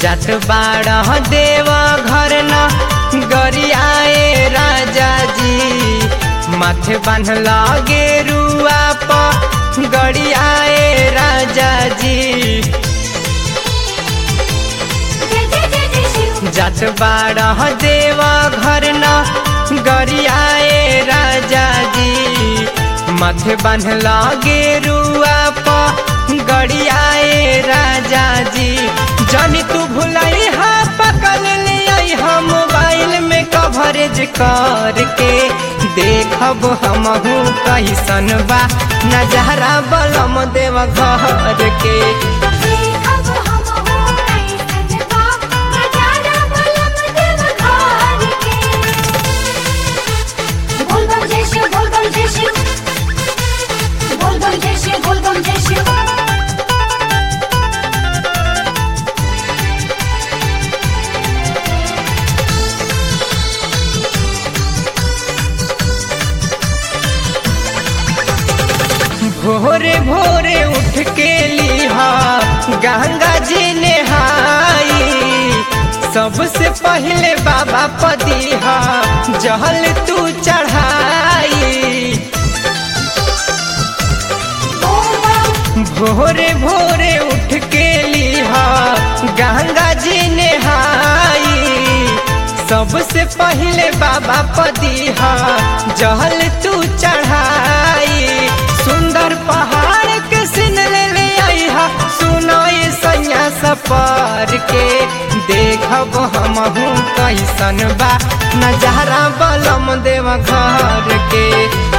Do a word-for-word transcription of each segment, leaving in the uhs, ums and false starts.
जात बाड़ा देव घर न गरियाए राजा जी माथे बांधल गेरुआ प गरियाए राजा जी जात बाड़ा देव घर न गरियाए राजा जी माथे बांधल गेरुआ प गरियाए राजा जी जानी तू भुलाई हा पकड़ ले हा मोबाइल में कवरेज करके देखब हमहू कैसन बा नजारा बलम देव घर के भोरे भोरे उठ के लिहा गंगा जी नहाई सबसे पहले बाबा पदीहा जहल तू चढ़ाई भोरे भोरे उठ के लिहा गंगा जी नहाई सबसे पहले बाबा पदीहा जहल तू चढ़ाई सुंदर पहाड़ के सीन ले ले आई हा सुनो ये सैया सफर के देखब हमहू कैसन बा नजारा बलम देव घर के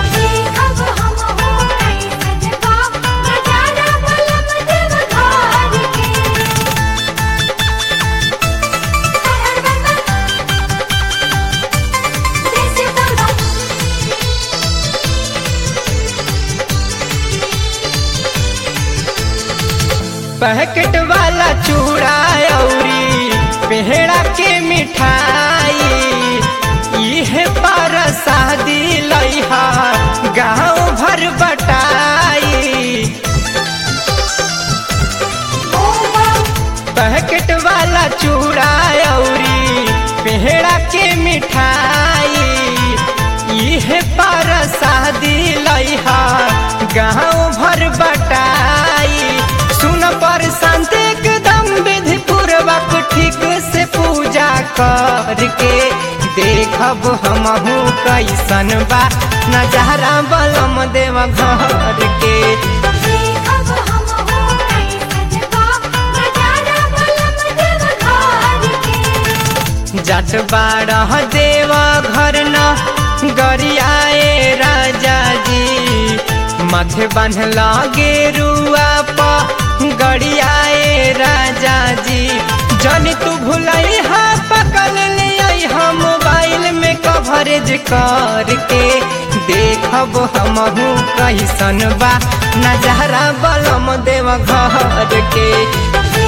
पैकेट वाला चूड़ा औरी पेहड़ा के मिठाई इहे पर शादी लइहा गाँव भर बटाई पैकेट वाला चूड़ा औरी पेहड़ा के मिठाई इहे पर शादी लइहा गाँव भर बटाई सुन पर शांति एकदम विधि पूर्वक ठीक से पूजा करके देखब हमहू कैसन बा नजारा बलम देव घर के जात बाड़ा देव घर न गरियाए राजा जी माथे बांधल गेरुआ प गरियाए राजा जी जानी तू भुलाई हा पकड़ ले हा मोबाइल में कवरेज करके देखब हमहू कैसन बा नजारा बलम देव घर के।